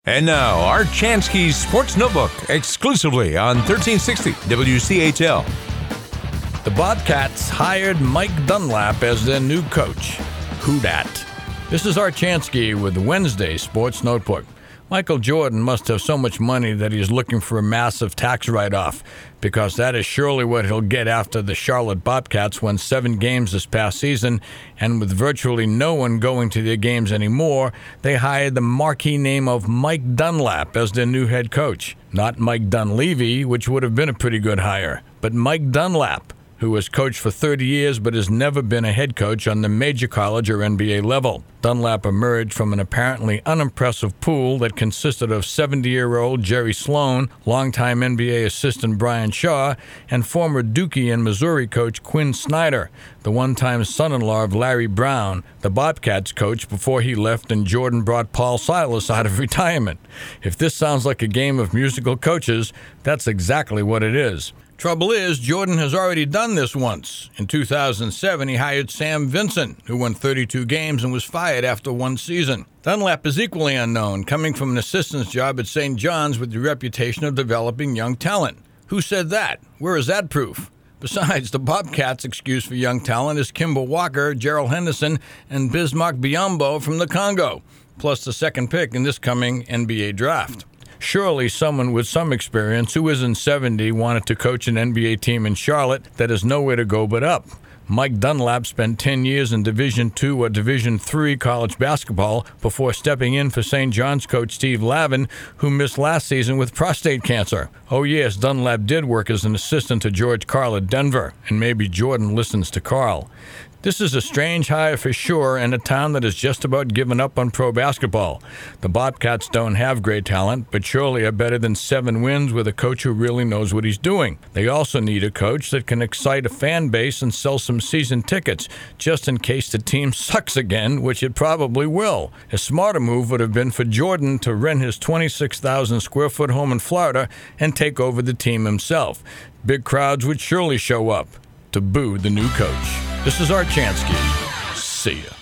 And now, Art Chansky's Sports Notebook, exclusively on 1360 WCHL. The Bobcats hired Mike Dunlap as their new coach. Who dat? This is Art Chansky with Wednesday Sports Notebook. Michael Jordan must have so much money that he's looking for a massive tax write-off, because that is surely what he'll get after the Charlotte Bobcats won 7 games this past season, and with virtually no one going to their games anymore, they hired the marquee name of Mike Dunlap as their new head coach. Not Mike Dunleavy, which would have been a pretty good hire, but Mike Dunlap, who has coached for 30 years but has never been a head coach on the major college or NBA level. Dunlap emerged from an apparently unimpressive pool that consisted of 70-year-old Jerry Sloan, longtime NBA assistant Brian Shaw, and former Dookie and Missouri coach Quinn Snyder, the one-time son-in-law of Larry Brown, the Bobcats coach before he left and Jordan brought Paul Silas out of retirement. If this sounds like a game of musical coaches, that's exactly what it is. Trouble is, Jordan has already done this once. In 2007, he hired Sam Vincent, who won 32 games and was fired after 1 season. Dunlap is equally unknown, coming from an assistant's job at St. John's with the reputation of developing young talent. Who said that? Where is that proof? Besides, the Bobcats' excuse for young talent is Kimber Walker, Gerald Henderson, and Bismarck Biyombo from the Congo, plus the second pick in this coming NBA draft. Surely someone with some experience who isn't 70 wanted to coach an NBA team in Charlotte that has nowhere to go but up. Mike Dunlap spent 10 years in Division II or Division III college basketball before stepping in for St. John's coach Steve Lavin, who missed last season with prostate cancer. Oh yes, Dunlap did work as an assistant to George Karl at Denver, and maybe Jordan listens to Karl. This is a strange hire for sure, and a town that has just about given up on pro basketball. The Bobcats don't have great talent, but surely are better than 7 wins with a coach who really knows what he's doing. They also need a coach that can excite a fan base and sell some season tickets, just in case the team sucks again, which it probably will. A smarter move would have been for Jordan to rent his 26,000 square foot home in Florida and take over the team himself. Big crowds would surely show up to boo the new coach. This is Art Chansky. See ya.